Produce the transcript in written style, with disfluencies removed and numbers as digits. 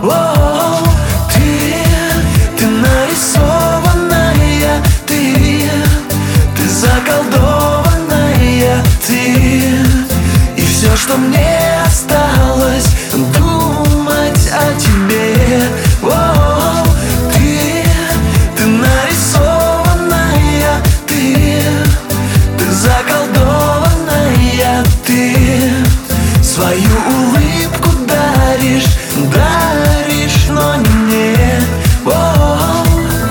Воу, ты нарисованная, ты заколдованная, ты. И все, что мне